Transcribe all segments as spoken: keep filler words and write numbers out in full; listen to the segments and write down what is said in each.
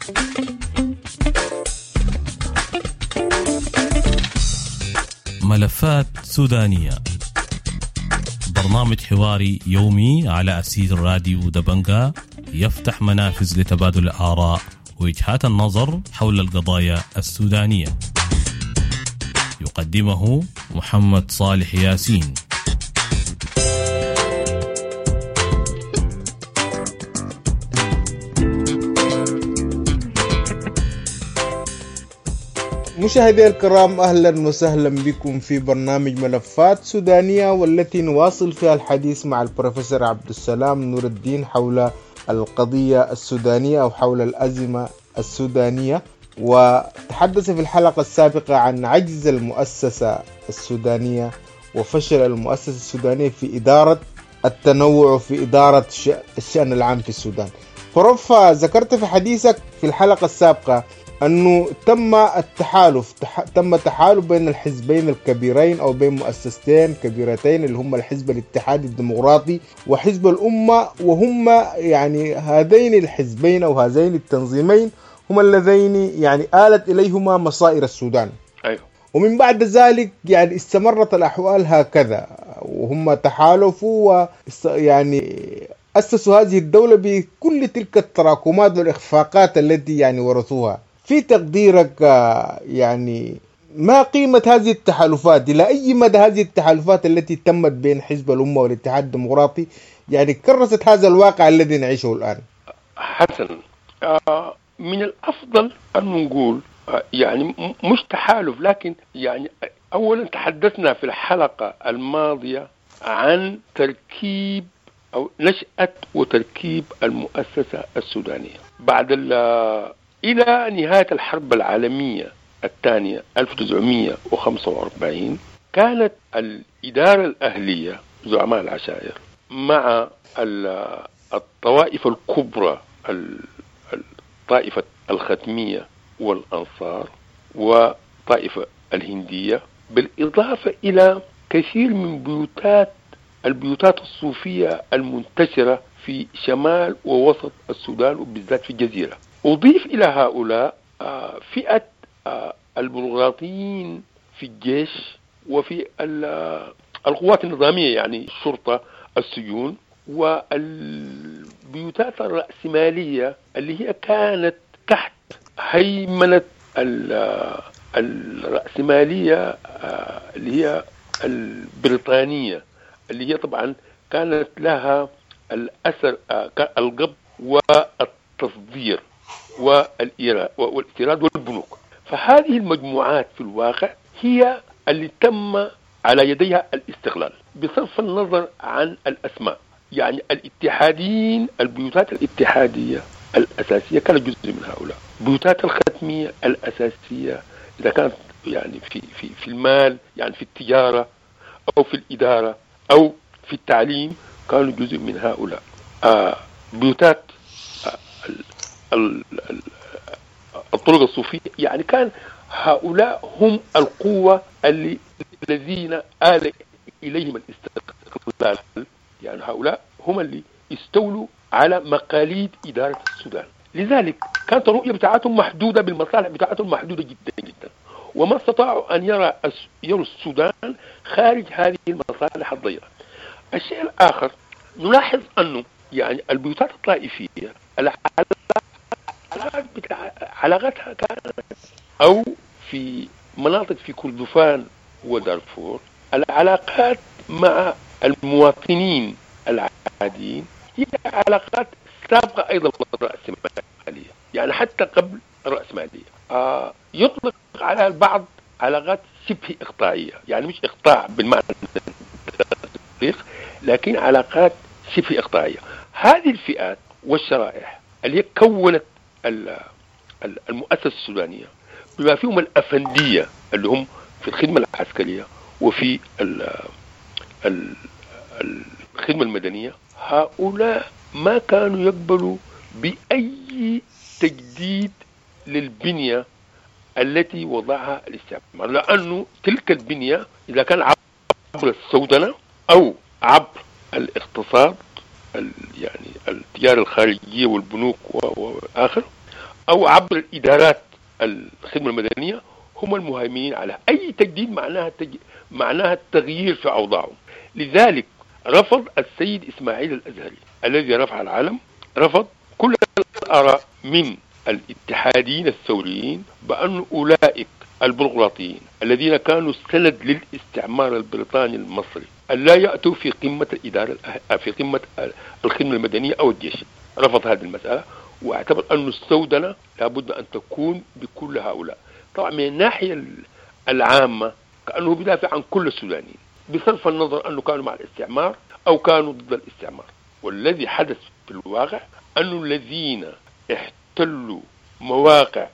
ملفات سودانية، برنامج حواري يومي على أسير راديو دبنجا يفتح منافذ لتبادل الآراء ووجهات النظر حول القضايا السودانية. يقدمه محمد صالح ياسين. مشاهدي الكرام، أهلا وسهلا بكم في برنامج ملفات سودانية، والتي نواصل فيها الحديث مع البروفيسور عبد السلام نور الدين حول القضية السودانية أو حول الأزمة السودانية. وتحدث في الحلقة السابقة عن عجز المؤسسة السودانية وفشل المؤسسة السودانية في إدارة التنوع وفي إدارة الشأن العام في السودان. بروف، ذكرت في حديثك في الحلقة السابقة أنه تم التحالف تم تحالف بين الحزبين الكبيرين أو بين مؤسستين كبيرتين اللي هم الحزب الاتحادي الديمقراطي وحزب الأمة، وهم يعني هذين الحزبين أو هذين التنظيمين هم اللذين يعني آلت إليهما مصائر السودان. أيوه. ومن بعد ذلك يعني استمرت الأحوال هكذا، وهم تحالفوا ويعني أسسوا هذه الدولة بكل تلك التراكمات والإخفاقات التي يعني ورثوها. في تقديرك يعني ما قيمة هذه التحالفات؟ إلى أي مدى هذه التحالفات التي تمت بين حزب الأمة والاتحاد الديمقراطي يعني كرست هذا الواقع الذي نعيشه الآن؟ حسن، من الأفضل أن نقول يعني مش تحالف، لكن يعني أولا تحدثنا في الحلقة الماضية عن تركيب أو نشأة وتركيب المؤسسة السودانية بعد إلى نهاية الحرب العالمية الثانية ألف وتسعمائة وخمسة وأربعين. كانت الإدارة الأهلية زعماء العشائر مع الطوائف الكبرى، الطائفة الختمية والأنصار وطائفة الهندية، بالإضافة إلى كثير من بيوتات البيوتات الصوفية المنتشرة في شمال ووسط السودان وبالذات في الجزيرة. أضيف إلى هؤلاء فئة البلغراطيين في الجيش وفي القوات النظامية، يعني الشرطة، السجون، والبيوتات الرأسمالية اللي هي كانت تحت هيمنة الرأسمالية اللي هي البريطانية، اللي هي طبعا كانت لها الأثر القبض والتصدير والاستيراد والبنوك. فهذه المجموعات في الواقع هي اللي تم على يديها الاستغلال بصرف النظر عن الأسماء. يعني الاتحاديين، البيوتات الاتحادية الأساسية كانت جزء من هؤلاء. بيوتات الختمية الأساسية إذا كانت يعني في في في المال، يعني في التجارة أو في الإدارة أو في التعليم، كانوا جزء من هؤلاء. آه بيوتات آه الطرق الصوفية، يعني كان هؤلاء هم القوة اللي الذين آل إليهم الاستقلال. يعني هؤلاء هم اللي استولوا على مقاليد إدارة السودان. لذلك كانت الرؤية بتاعتهم محدودة، بالمصالح بتاعتهم محدودة جدا جدا، وما استطاعوا أن يرى يروا السودان خارج هذه المصالح الضيقة. الشيء الآخر نلاحظ أنه يعني البيوتات الطائفية علاقتها كانت أو في مناطق في كردفان ودارفور، العلاقات مع المواطنين العاديين هي علاقات سابقة أيضا للرأسمالية، يعني حتى قبل الرأسمالية. آه يطلق على البعض علاقات شبه إقطاعية، يعني مش إقطاع بالمعنى الدقيق، لكن علاقات شبه إقطاعية. هذه الفئات والشرائح اللي هي كونت المؤسسة السودانية بما فيهم الأفندية اللي هم في الخدمة العسكرية وفي الخدمة المدنية، هؤلاء ما كانوا يقبلوا بأي تجديد للبنية التي وضعها الاستعمار، لأنه تلك البنية إذا كان عبر السودنة أو عبر الاقتصاد يعني التجارة الخارجية والبنوك وآخر، أو عبر الإدارات الخدمة المدنية هم المهيمنين عليها. أي تجديد معناها تج... معناها التغيير في أوضاعهم. لذلك رفض السيد إسماعيل الأزهري الذي رفع العلم، رفض كل الآراء من الاتحاديين الثوريين بأن أولئك البيروقراطيين الذين كانوا سند للاستعمار البريطاني المصري ألا يأتوا في قمة الإدارة في قمة الخدمة المدنية أو الجيش. رفض هذه المسألة واعتبر أن السودنة لابد أن تكون بكل هؤلاء. طبعا من الناحية العامة كأنه بدافع عن كل السودانيين بصرف النظر أنه كانوا مع الاستعمار أو كانوا ضد الاستعمار. والذي حدث في الواقع أن الذين احتلوا مواقع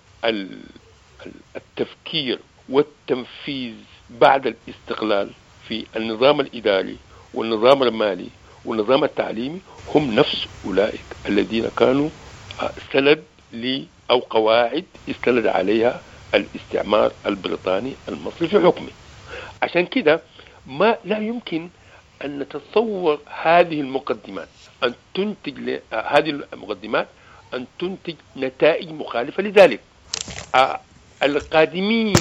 التفكير والتنفيذ بعد الاستقلال في النظام الإداري والنظام المالي والنظام التعليمي هم نفس أولئك الذين كانوا سند لي أو قواعد استند عليها الاستعمار البريطاني المصري في حكمه. عشان كده ما لا يمكن أن نتصور هذه المقدمات أن تنتج ل... هذه المقدمات أن تنتج نتائج مخالفة. لذلك آه القادمين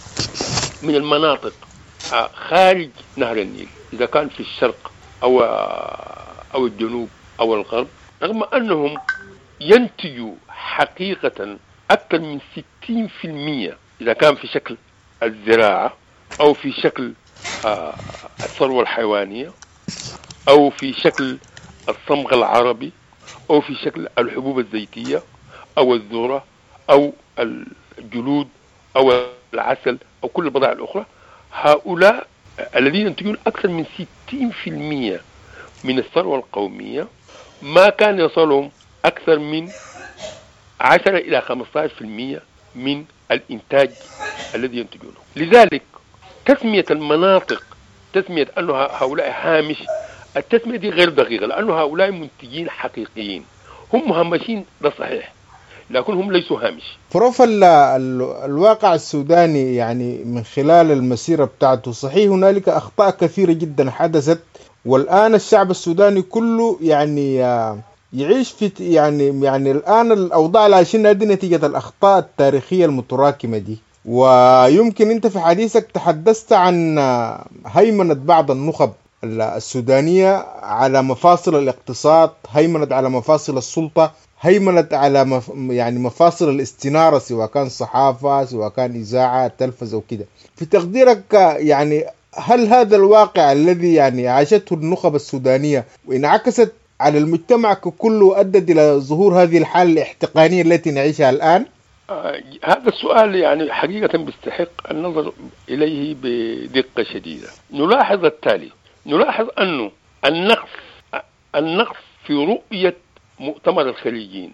من المناطق آه خارج نهر النيل إذا كان في الشرق أو آه أو الجنوب أو الغرب، رغم أنهم ينتجوا حقيقة أكثر من ستين بالمئة إذا كان في شكل الزراعة أو في شكل آه الثروة الحيوانية أو في شكل الصمغ العربي أو في شكل الحبوب الزيتية أو الذرة أو الجلود أو العسل أو كل البضائع الأخرى، هؤلاء الذين ينتجون أكثر من ستين بالمئة من الثروة القومية ما كان يصلهم أكثر من عشرة إلى خمسة عشر بالمئة من الإنتاج الذي ينتجونه. لذلك تسمية المناطق تسمية أن هؤلاء هامش، التسمية دي غير دقيقة، لأن هؤلاء منتجين حقيقيين. هم مهمشين، ده صحيح، لكن هم ليسوا هامش. بروف الواقع السوداني يعني من خلال المسيرة بتاعته صحيح هنالك أخطاء كثيرة جدا حدثت، والآن الشعب السوداني كله يعني يعيش في يعني يعني الآن الأوضاع اللي عايشينها دي نتيجة الأخطاء التاريخية المتراكمة دي. ويمكن أنت في حديثك تحدثت عن هيمنة بعض النخب السودانية على مفاصل الاقتصاد، هيمنت على مفاصل السلطة، هيمنت على مف... يعني مفاصل الاستنارة، سواء كان صحافة سواء كان إذاعة تلفزة وكده. في تقديرك يعني هل هذا الواقع الذي يعني عاشته النخب السودانية وانعكست على المجتمع ككل أدت إلى ظهور هذه الحالة الاحتقانية التي نعيشها الآن؟ آه هذا السؤال يعني حقيقة بيستحق النظر إليه بدقة شديدة. نلاحظ التالي، نلاحظ أنه النقص النقص في رؤية مؤتمر الخليجيين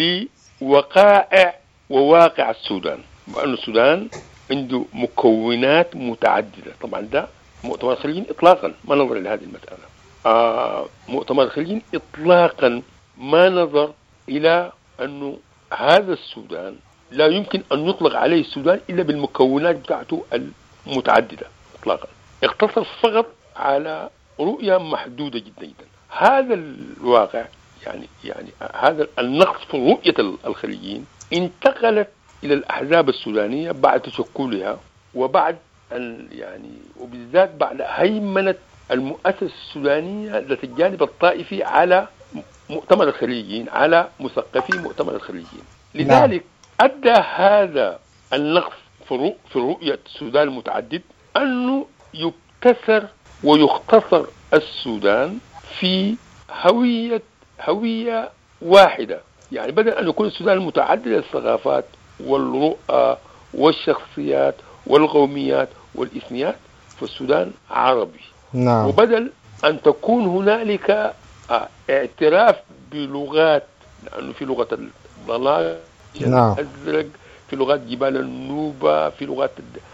لوقائع وواقع السودان، وأن السودان عنده مكونات متعددة. طبعا ده مؤتمر الخليجيين إطلاقا ما نظر إلى هذه المسألة. آه مؤتمر الخليجيين إطلاقا ما نظر إلى أنه هذا السودان لا يمكن أن يطلق عليه السودان إلا بالمكونات بتاعته المتعددة إطلاقا. اقتصر فقط على رؤية محدودة جدا جدا. هذا الواقع يعني يعني هذا النقص في رؤية الخليجيين انتقلت إلى الأحزاب السودانية بعد تشكلها وبعد أن يعني وبالذات بعد هيمنة المؤسسة السودانية ذات الجانب الطائفي على مؤتمر الخليجيين، على مثقفي مؤتمر الخليجيين. لذلك أدى هذا النقص في في رؤية السودان المتعدد أنه يبتسر ويختصر السودان في هوية هوية واحدة. يعني بدل أن يكون السودان متعدد الثقافات والرؤى والشخصيات والقوميات والإثنيات، فالسودان عربي. نعم. وبدل أن تكون هنالك اعتراف بلغات، لأنه في لغة الضلال نعم. الأزرق، في لغات جبال النوبة، في لغات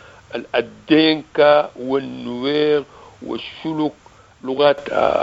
الدينكا والنوير والشلوك، لغات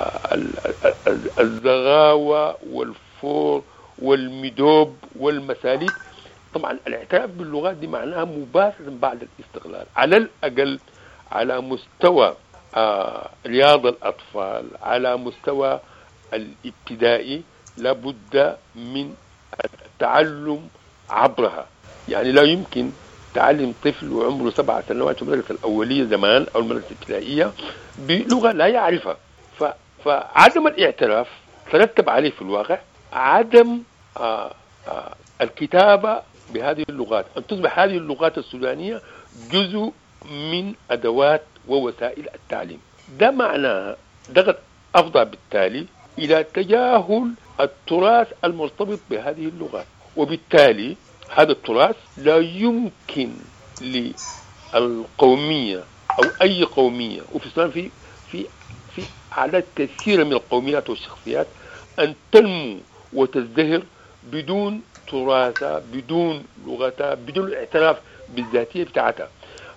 الزغاوة والفور والميدوب والمساليك. طبعا الاعتراف باللغات دي معناها مباشرة بعد الاستقلال، على الأقل على مستوى آه رياض الأطفال، على مستوى الابتدائي لابد من التعلم عبرها. يعني لا يمكن تعلم طفل وعمره سبع سنوات في المدرسة الأولية زمان أو المدرسة الابتدائية بلغة لا يعرفها. فعدم الاعتراف ترتب عليه في الواقع عدم آآ آآ الكتابة بهذه اللغات، أن تصبح هذه اللغات السودانية جزء من أدوات ووسائل التعليم. ده معناه ده أفضى بالتالي إلى تجاهل التراث المرتبط بهذه اللغات، وبالتالي هذا التراث لا يمكن للقومية أو أي قومية، وفي السودان في في في أعداد كثيرة من القوميات والشخصيات أن تنمو وتزدهر بدون تراثها، بدون لغتها، بدون الاعتراف بالذاتية بتاعتها.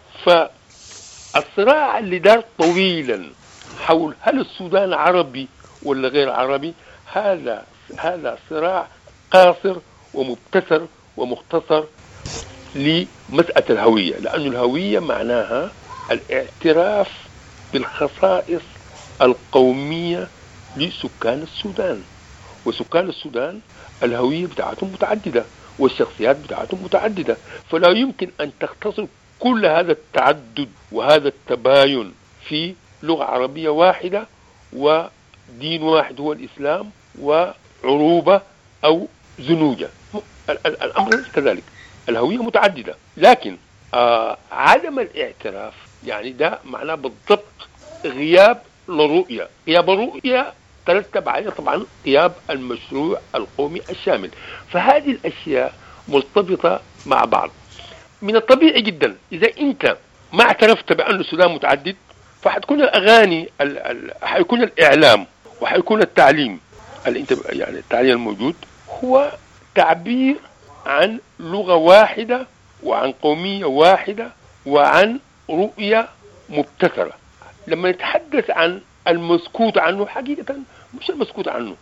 فالصراع اللي دار طويلا حول هل السودان عربي ولا غير عربي، هذا هذا صراع قاصر ومبتسر ومختصر لمسألة الهوية، لأن الهوية معناها الاعتراف بالخصائص القومية لسكان السودان. وسكان السودان الهوية بتاعتهم متعددة والشخصيات بتاعتهم متعددة، فلا يمكن أن تختصر كل هذا التعدد وهذا التباين في لغة عربية واحدة ودين واحد هو الإسلام وعروبة أو زنوجة. الأمر ليس كذلك، الهوية متعددة، لكن آه عدم الاعتراف يعني ده معناه بالضبط غياب للرؤية. غياب الرؤية ترتب عليه طبعا غياب المشروع القومي الشامل. فهذه الأشياء مرتبطة مع بعض. من الطبيعي جدا إذا أنت ما اعترفت بأن السودان متعدد، فحتكون الأغاني ال ال حيكون الإعلام وحيكون التعليم يعني التعليم الموجود هو تعبير عن لغة واحدة وعن قومية واحدة وعن رؤية مبتكرة. لما نتحدث عن المسكوت عنه، حقيقة مش المسكوت عنه،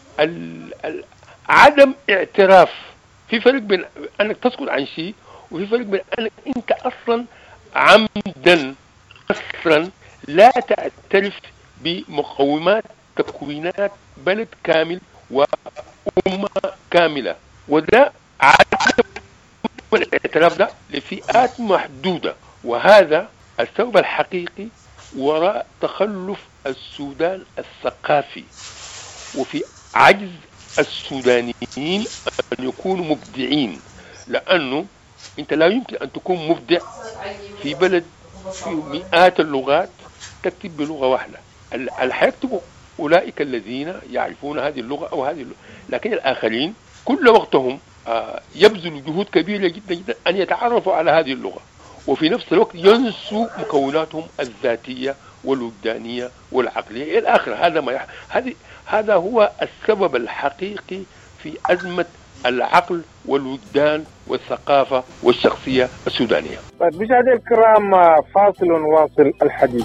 عدم اعتراف. في فرق بين أنك تسكت عن شيء وفي فرق بين أنك أنت أصلا عمدا أصلا لا تعترف بمقومات تكوينات بلد كامل وأمة كاملة. وده عدم الاعتراف ده لفئات محدودة، وهذا السبب الحقيقي وراء تخلف السودان الثقافي وفي عجز السودانيين أن يكونوا مبدعين. لأنه أنت لا يمكن أن تكون مبدع في بلد فيه مئات اللغات تكتب بلغة واحدة. اللي حيكتبوا أولئك الذين يعرفون هذه اللغة أو هذه اللغة، لكن الآخرين كل وقتهم يبذلوا جهود كبيرة جدا جدا أن يتعرفوا على هذه اللغة، وفي نفس الوقت ينسوا مكوناتهم الذاتية والوجدانية والعقلية إلى آخره. هذا ما يح... هذه هذا هو السبب الحقيقي في أزمة العقل والوجدان والثقافة والشخصية السودانية. طيب مشاهدينا الكرام، فاصل واصل الحديث.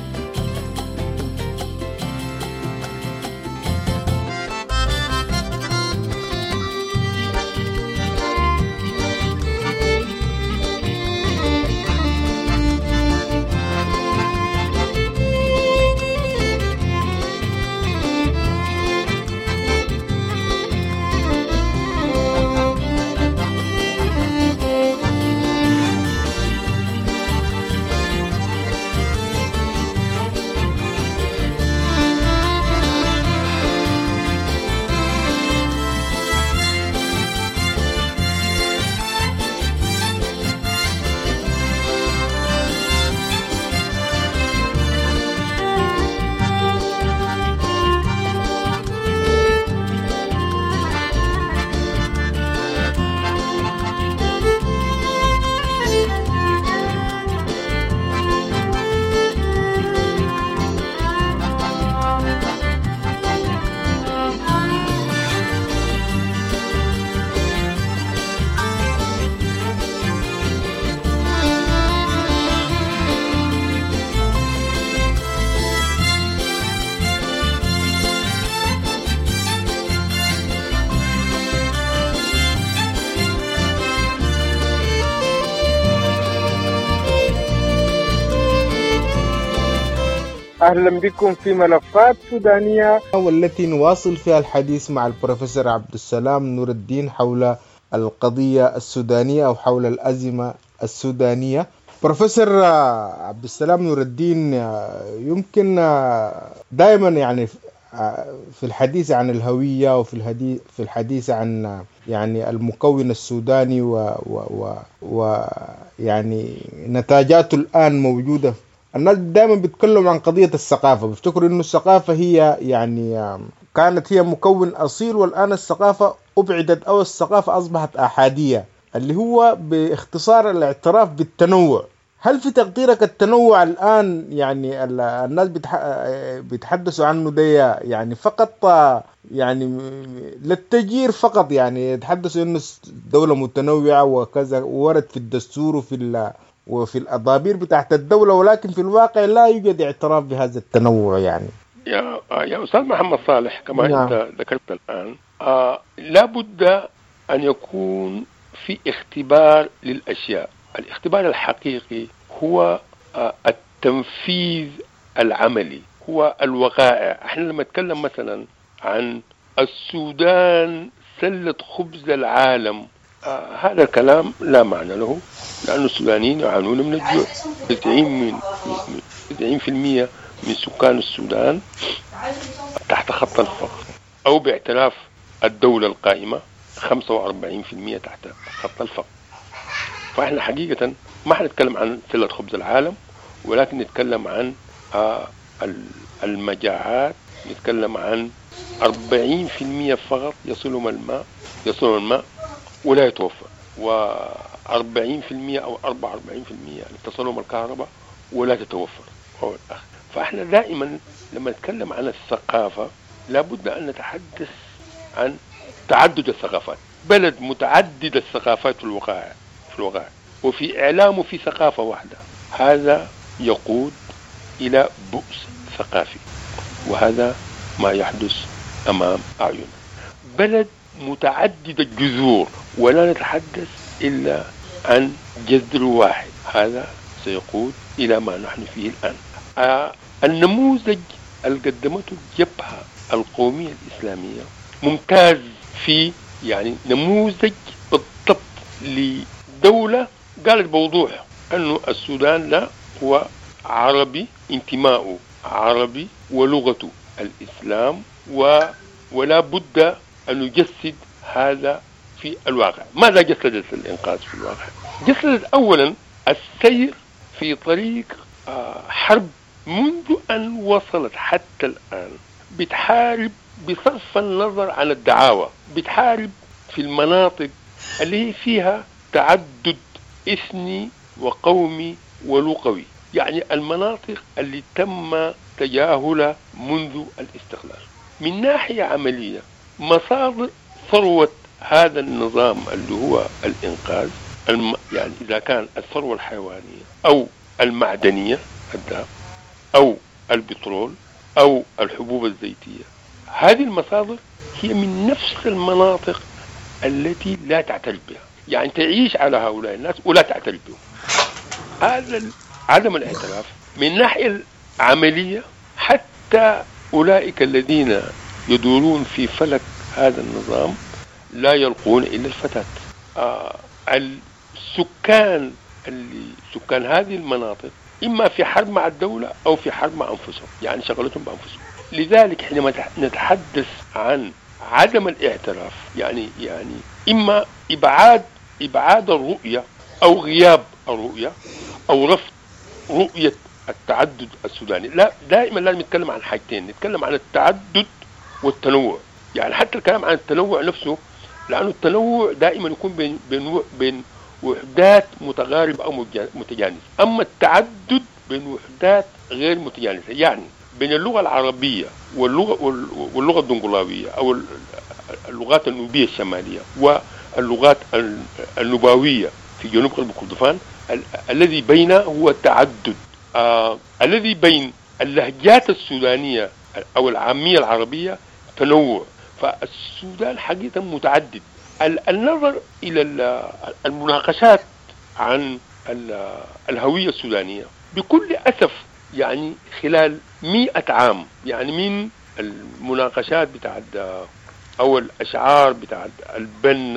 أهلا بكم في ملفات سودانية، والتي نواصل فيها الحديث مع البروفيسور عبد السلام نور الدين حول القضية السودانية أو حول الأزمة السودانية. بروفيسور عبد السلام نور الدين، يمكن دائما يعني في الحديث عن الهوية وفي الحديث في الحديث عن يعني المكون السوداني و, و, و, و يعني نتاجاته الآن موجودة، الناس دائما بيتكلموا عن قضية الثقافة، بيفتكروا إنه الثقافة هي يعني كانت هي مكون أصيل، والآن الثقافة أبعدت أو الثقافة أصبحت أحادية، اللي هو باختصار الاعتراف بالتنوع. هل في تقديرك التنوع الآن يعني الناس بيتحدثوا عنه ده يعني فقط يعني للتجير فقط، يعني يتحدثوا إنه دولة متنوعة وكذا ورد في الدستور وفي وفي الأضابير بتاعت الدولة، ولكن في الواقع لا يوجد اعتراف بهذا التنوع يعني؟ يا يا أستاذ محمد صالح، كما نعم. أنت ذكرت الآن، آه لابد أن يكون في اختبار للأشياء. الاختبار الحقيقي هو آه التنفيذ العملي، هو الوقائع. احنا لما نتكلم مثلا عن السودان سلة خبز العالم، آه هذا الكلام لا معنى له، لأن السودانيين يعانون من الجوع. تسعين بالمئة من سكان السودان تحت خط الفقر، أو باعتراف الدولة القائمة خمسة وأربعين بالمئة تحت خط الفقر. فإحنا حقيقة ما حنتكلم عن سلة خبز العالم، ولكن نتكلم عن آه المجاعات، نتكلم عن أربعين بالمئة فقط يصلهم الماء يصلهم الماء ولا يتوفر، وأربعين بالمئة أو أربعة وأربعين بالمئة تصلهم الكهرباء ولا تتوفر. فإحنا دائما لما نتكلم عن الثقافة لابد أن نتحدث عن تعدد الثقافات. بلد متعدد الثقافات في الوقائع في الوقائع وفي إعلامه في ثقافة واحدة، هذا يقود إلى بؤس ثقافي، وهذا ما يحدث أمام أعيننا. بلد متعدد الجذور ولا نتحدث إلا عن جذر واحد، هذا سيقود إلى ما نحن فيه الآن. آه النموذج اللي قدمته الجبهة القومية الإسلامية ممتاز، في يعني نموذج بالضبط لدولة قالت بوضوح أنه السودان لا هو عربي، انتماؤه عربي ولغته الإسلام، و ولا بد أن يجسد هذا في الواقع. ماذا جسدت الإنقاذ في الواقع؟ جسدت أولا السير في طريق حرب منذ أن وصلت حتى الآن، بتحارب بصرف النظر عن الدعاوى، بتحارب في المناطق اللي فيها تعدد إثني وقومي ولغوي، يعني المناطق اللي تم تجاهلها منذ الاستقلال. من ناحية عملية، مصادر ثروة هذا النظام اللي هو الإنقاذ، الم... يعني إذا كان الثروة الحيوانية أو المعدنية الذهب أو البترول أو الحبوب الزيتية، هذه المصادر هي من نفس المناطق التي لا تعترف بها، يعني تعيش على هؤلاء الناس ولا تعترف بهم. هذا عدم الاعتراف من ناحية العملية، حتى أولئك الذين يدورون في فلك هذا النظام لا يلقون إلا الفتاة. آه السكان اللي سكان هذه المناطق إما في حرب مع الدولة أو في حرب مع أنفسهم، يعني شغلتهم بأنفسهم. لذلك حينما نتحدث عن عدم الاعتراف، يعني يعني إما إبعاد إبعاد الرؤية أو غياب الرؤية أو رفض رؤية التعدد السوداني. لا، دائما لازم نتكلم عن حاجتين، نتكلم عن التعدد والتنوع. يعني حتى الكلام عن التنوع نفسه، لأنه التنوع دائما يكون بين بين بين وحدات متقاربة أو متجانسة، أما التعدد بين وحدات غير متجانسة، يعني بين اللغة العربية واللغة واللغة الدنقلاوية أو اللغات النوبية الشمالية واللغات النوباوية في جنوب غرب كردفان، الذي بينه هو التعدد. آه الذي بين اللهجات السودانية أو العامية العربية تنوع. فالسودان حقيقة متعدد. النظر إلى المناقشات عن الهوية السودانية بكل أسف، يعني خلال مئة عام، يعني من المناقشات بتاعت أو الأشعار بتاعت البنا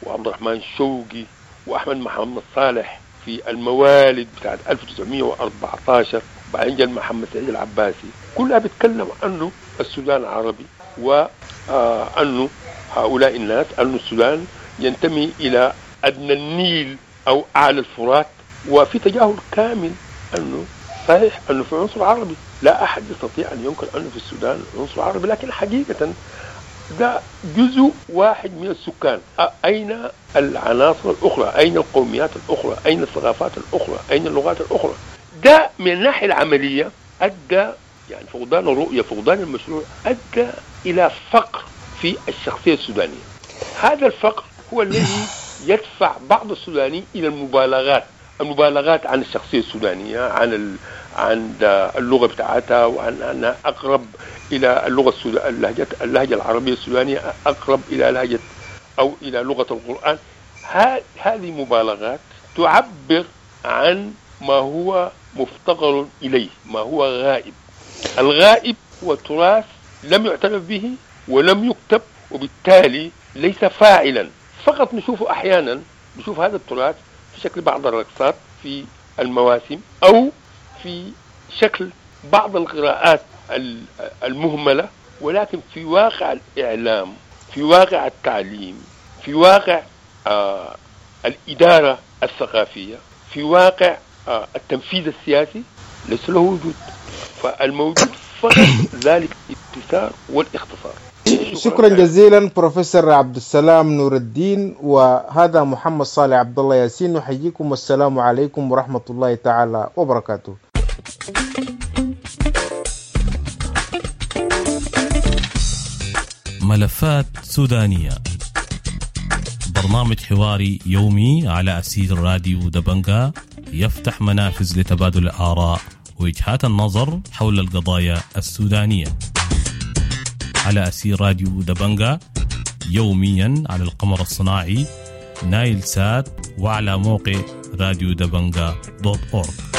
وعبد الرحمن شوقي وأحمد محمد صالح في الموالد بتاعت ألف وتسعمائة وأربعة عشر، بعدين جاء محمد سعيد العباسي، كلها بتتكلم أنه السودان عربي، وأنه هؤلاء الناس أن السودان ينتمي إلى أدنى النيل أو أعلى الفرات، وفي تجاهل كامل أنه صحيح أنه في عنصر عربي، لا أحد يستطيع أن ينكر أنه في السودان عنصر عربي، لكن حقيقة ده جزء واحد من السكان. أين العناصر الأخرى؟ أين القوميات الأخرى؟ أين الثقافات الأخرى؟ أين اللغات الأخرى؟ ده من الناحية العملية أدى، يعني فقدان الرؤية، فقدان المشروع، أدى إلى فقر في الشخصية السودانية. هذا الفقر هو الذي يدفع بعض السودانيين إلى المبالغات، المبالغات عن الشخصية السودانية، عن ال... عن اللغة بتاعتها، وعن أنها أقرب إلى اللغة السودانية، اللهجة اللهجة العربية السودانية أقرب إلى لهجة أو إلى لغة القرآن. هذه مبالغات تعبر عن ما هو مفتقر إليه، ما هو غائب. الغائب هو تراث لم يعترف به ولم يكتب، وبالتالي ليس فاعلا، فقط نشوفه أحيانا، نشوف هذا التراث في شكل بعض الرقصات في المواسم، أو في شكل بعض القراءات المهملة، ولكن في واقع الإعلام، في واقع التعليم، في واقع آه الإدارة الثقافية، في واقع آه التنفيذ السياسي ليس له وجود. فالموجود فقط ذلك الابتكار والاختصار. شكرا جزيلا بروفيسور عبد السلام نور الدين، وهذا محمد صالح عبد الله ياسين، نحييكم والسلام عليكم ورحمة الله تعالى وبركاته. ملفات سودانية، برنامج حواري يومي على أسير راديو دبنجا يفتح منافذ لتبادل الآراء ووجهات النظر حول القضايا السودانية، على أسير راديو دبنجا يوميا على القمر الصناعي نايل سات، وعلى موقع راديو دبنجا دوت أورغ.